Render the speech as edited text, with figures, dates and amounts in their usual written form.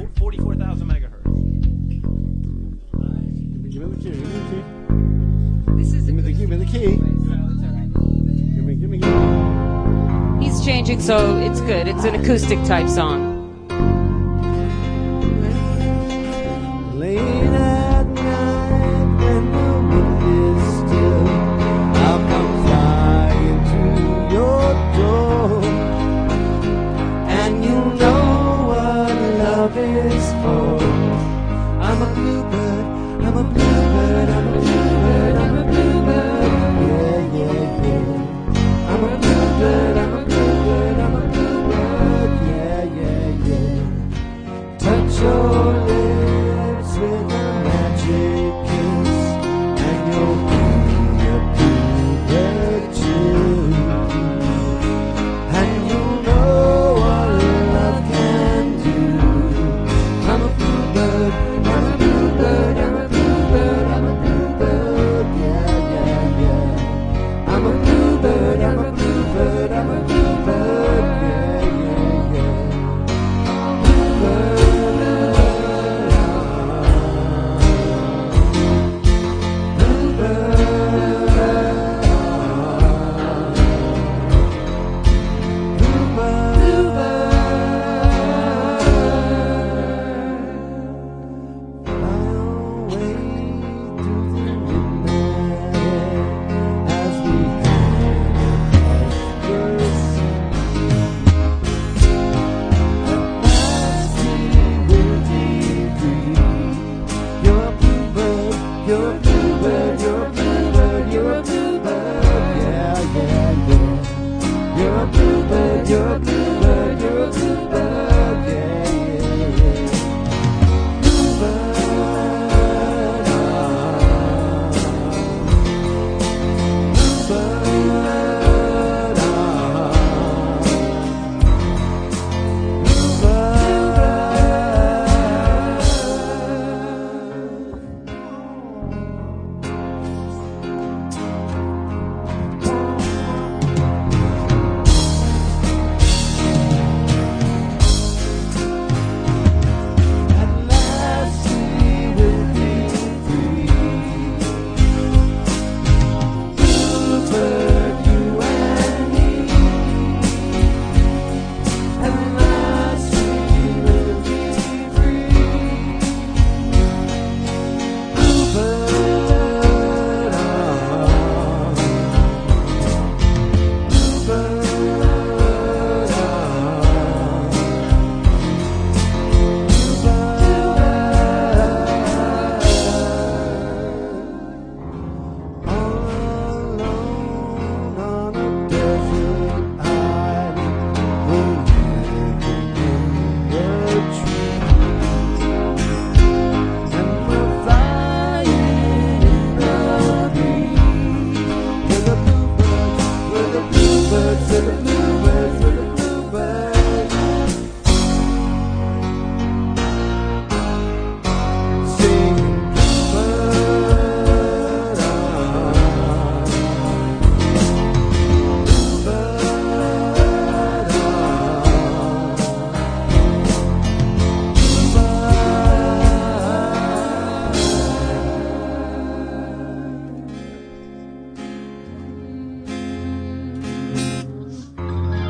44,000 megahertz. Give me the key. This is Give me the key. Give me. He's changing, so it's good. It's an acoustic type song. Late at night when the wind is still, I'll come flying to your door, and you know what love is for. I'm a bluebird, I'm a bluebird, I'm a bluebird, I'm a bluebird, yeah, yeah, yeah. I'm a bluebird, I'm a bluebird, I'm a bluebird, yeah, yeah, yeah. Touch your